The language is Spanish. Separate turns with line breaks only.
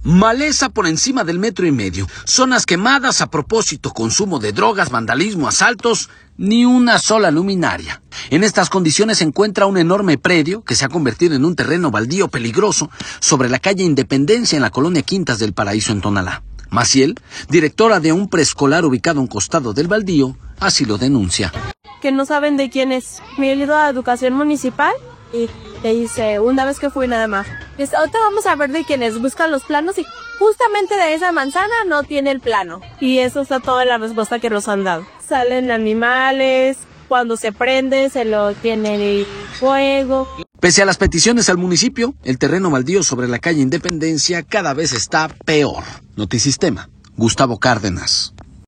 Maleza por encima del 1,5 metros, zonas quemadas a propósito, consumo de drogas, vandalismo, asaltos, ni una sola luminaria. En estas condiciones se encuentra un enorme predio que se ha convertido en un terreno baldío peligroso sobre la calle Independencia en la colonia Quintas del Paraíso en Tonalá. Maciel, directora de un preescolar ubicado a un costado del baldío, así lo denuncia.
Que no saben de quién es. Me he ido a Educación Municipal y le dice, una vez que fui nada más. Dice, ahorita vamos a ver de quién es. Buscan los planos y justamente de esa manzana no tiene el plano. Y eso está toda la respuesta que nos han dado. Salen animales, cuando se prende se lo tiene el fuego.
Pese a las peticiones al municipio, el terreno baldío sobre la calle Independencia cada vez está peor. Notisistema, Gustavo Cárdenas.